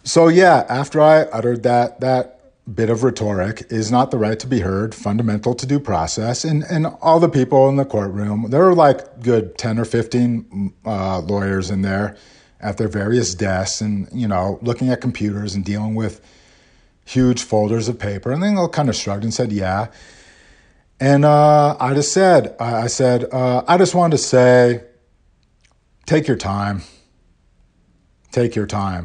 So yeah, after I uttered that bit of rhetoric, is not the right to be heard fundamental to due process, and all the people in the courtroom, there were like good 10 or 15 lawyers in there at their various desks, and looking at computers and dealing with huge folders of paper, and then they all kind of shrugged and said, yeah. And I just said, I just wanted to say, take your time. Take your time.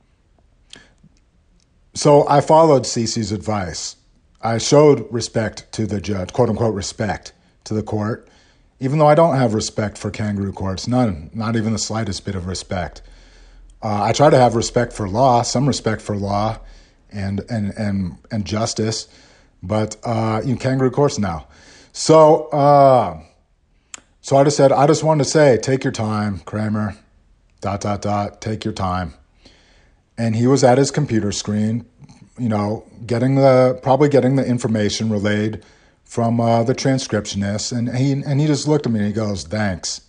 So I followed Cece's advice. I showed respect to the judge, quote unquote respect to the court, even though I don't have respect for kangaroo courts, none, not even the slightest bit of respect. I try to have respect for law, some respect for law and justice, but kangaroo courts now. So I just said, I just wanted to say, take your time, Kramer, ... take your time. And he was at his computer screen, getting the information relayed from the transcriptionist, and he just looked at me and he goes, thanks.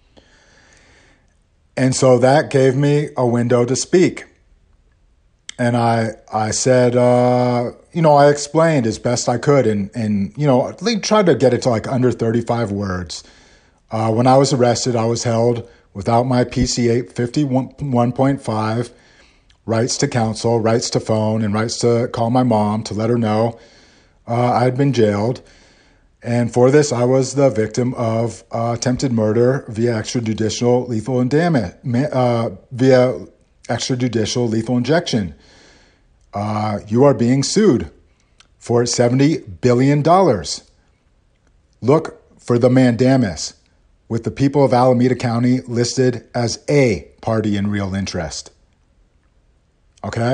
And so that gave me a window to speak. And I said, I explained as best I could, and tried to get it to like under 35 words. When I was arrested, I was held without my PC 851.5 rights to counsel, rights to phone, and rights to call my mom to let her know I had been jailed. And for this, I was the victim of attempted murder via extrajudicial lethal injection. You are being sued for $70 billion. Look for the mandamus, with the people of Alameda County listed as a party in real interest. Okay?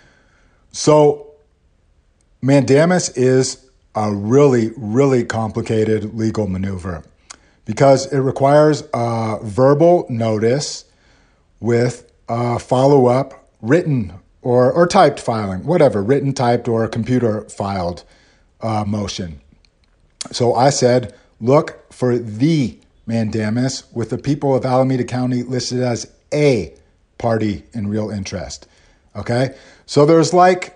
So mandamus is a really, really complicated legal maneuver because it requires a verbal notice with a follow-up written or typed filing, whatever, written, typed, or computer filed motion. So I said, look for the mandamus with the people of Alameda County listed as a party in real interest. Okay? So there's 5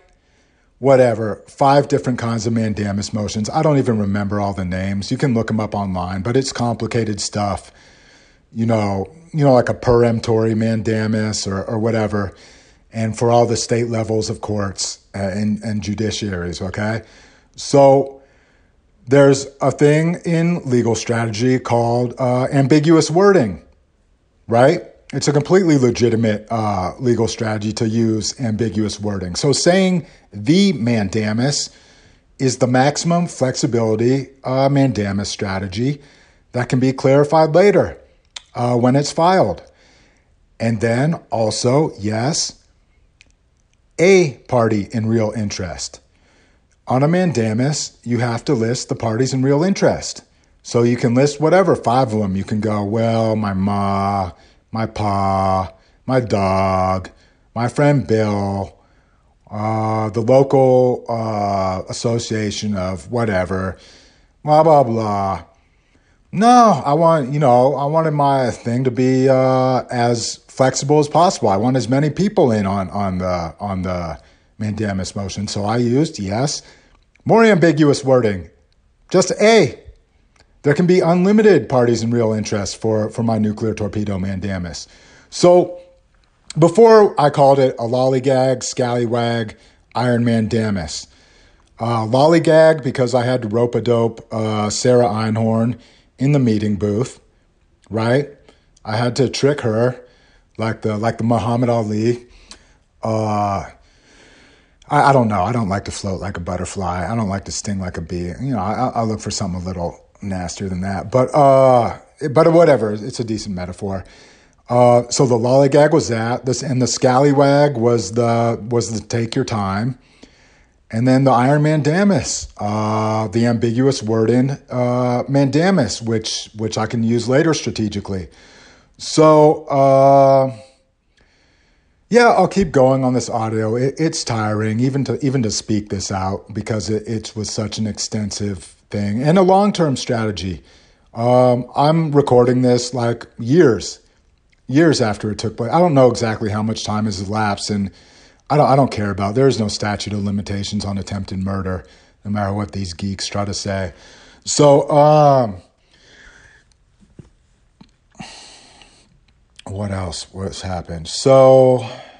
different kinds of mandamus motions. I don't even remember all the names. You can look them up online, but it's complicated stuff. Like a peremptory mandamus or whatever. And for all the state levels of courts and judiciaries, okay? So there's a thing in legal strategy called ambiguous wording, right? It's a completely legitimate legal strategy to use ambiguous wording. So saying the mandamus is the maximum flexibility mandamus strategy that can be clarified later when it's filed. And then also, yes, a party in real interest. On a mandamus, you have to list the parties in real interest. So you can list whatever, 5 of them. You can go, well, my ma, my pa, my dog, my friend Bill, the local association of whatever, blah, blah, blah. No, I wanted my thing to be as flexible as possible. I want as many people in on the mandamus motion. So I used, yes, more ambiguous wording. Just A. There can be unlimited parties in real interest for my nuclear torpedo mandamus. So before I called it a lollygag, scallywag, Iron Mandamus. Lollygag because I had to rope-a-dope Sarah Einhorn in the meeting booth, right? I had to trick her like the Muhammad Ali. I don't know. I don't like to float like a butterfly. I don't like to sting like a bee. I look for something a little nastier than that. But whatever. It's a decent metaphor. So the lollygag was that. And the scallywag was the take your time. And then the Iron Mandamus, the ambiguous word in mandamus, which I can use later strategically. So yeah, I'll keep going on this audio. It's tiring even to speak this out because it was such an extensive thing and a long-term strategy. I'm recording this like years after it took place. I don't know exactly how much time has elapsed, and I don't care about. There is no statute of limitations on attempted murder, no matter what these geeks try to say. So, what else? What's happened? So,